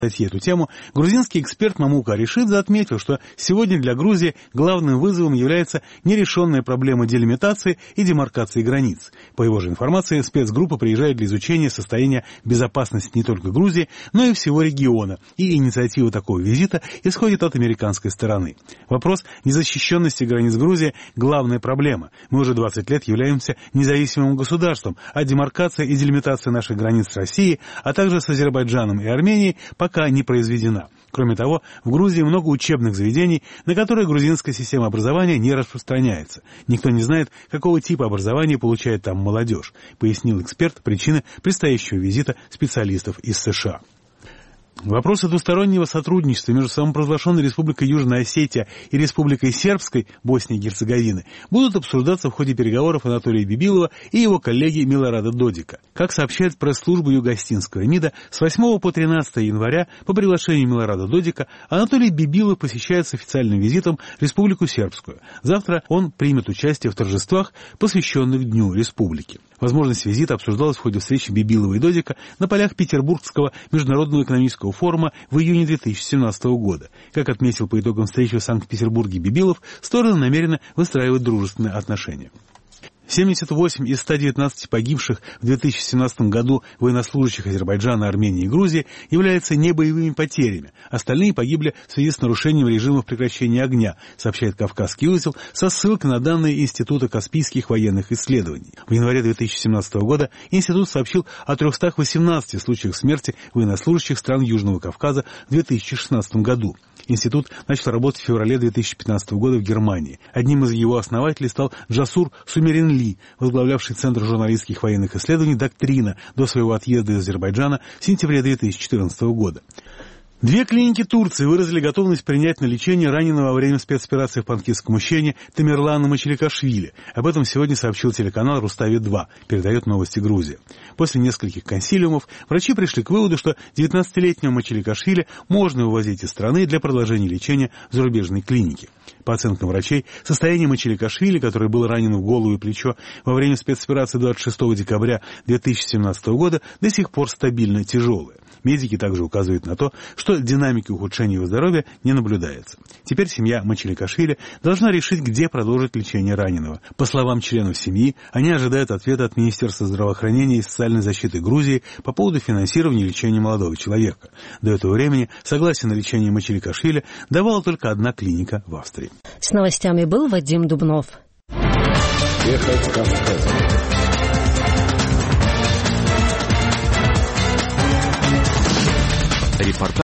эту тему, грузинский эксперт Мамука Аришидзе отметил, что сегодня для Грузии главным вызовом является нерешенная проблема делимитации и демаркации границ. По его же информации, спецгруппа приезжает для изучения состояния безопасности не только Грузии, но и всего региона, и инициатива такого визита исходит от американской стороны. Вопрос незащищенности границ Грузии – главная проблема. Мы уже 20 лет являемся независимым государством, а демаркация и делимитация наших границ с Россией, а также с Азербайджаном и Арменией пока не произведена. Кроме того, в Грузии много учебных заведений, на которые грузинская система образования не распространяется. Никто не знает, какого типа образования получает там молодежь, пояснил эксперт причины предстоящего визита специалистов из США. Вопросы двустороннего сотрудничества между самопровозглашенной Республикой Южная Осетия и Республикой Сербской Боснии и Герцеговины будут обсуждаться в ходе переговоров Анатолия Бибилова и его коллеги Милорада Додика. Как сообщает пресс-служба Юго-Остинского МИДа, с 8 по 13 января по приглашению Милорада Додика Анатолий Бибилов посещает с официальным визитом Республику Сербскую. Завтра он примет участие в торжествах, посвященных Дню Республики. Возможность визита обсуждалась в ходе встречи Бибилова и Додика на полях Петербургского международного экономического форума в июне 2017 года. Как отметил по итогам встречи в Санкт-Петербурге Бибилов, стороны намерены выстраивать дружественные отношения. 78 из 119 погибших в 2017 году военнослужащих Азербайджана, Армении и Грузии являются небоевыми потерями. Остальные погибли в связи с нарушением режимов прекращения огня, сообщает «Кавказский узел» со ссылкой на данные Института Каспийских военных исследований. В январе 2017 года Институт сообщил о 318 случаях смерти военнослужащих стран Южного Кавказа в 2016 году. Институт начал работать в феврале 2015 года в Германии. Одним из его основателей стал Джасур Сумеренли, возглавлявший Центр журналистских военных исследований «Доктрина» до своего отъезда из Азербайджана в сентябре 2014 года. Две клиники Турции выразили готовность принять на лечение раненого во время спецоперации в Панкистском ущелье Тамерлана Мачеликашвили. Об этом сегодня сообщил телеканал «Рустави-2», передает новости Грузия. После нескольких консилиумов врачи пришли к выводу, что 19-летнего Мачеликашвили можно вывозить из страны для продолжения лечения в зарубежной клинике. По оценкам врачей, состояние Мачеликашвили, который был ранен в голову и плечо во время спецоперации 26 декабря 2017 года, до сих пор стабильно тяжелое. Медики также указывают на то, что динамики ухудшения его здоровья не наблюдается. Теперь семья Мачеликашвили должна решить, где продолжить лечение раненого. По словам членов семьи, они ожидают ответа от Министерства здравоохранения и социальной защиты Грузии по поводу финансирования лечения молодого человека. До этого времени согласие на лечение Мачеликашвили давала только одна клиника в Австрии. С новостями был Вадим Дубнов. Ехать Кавказом. Репортаж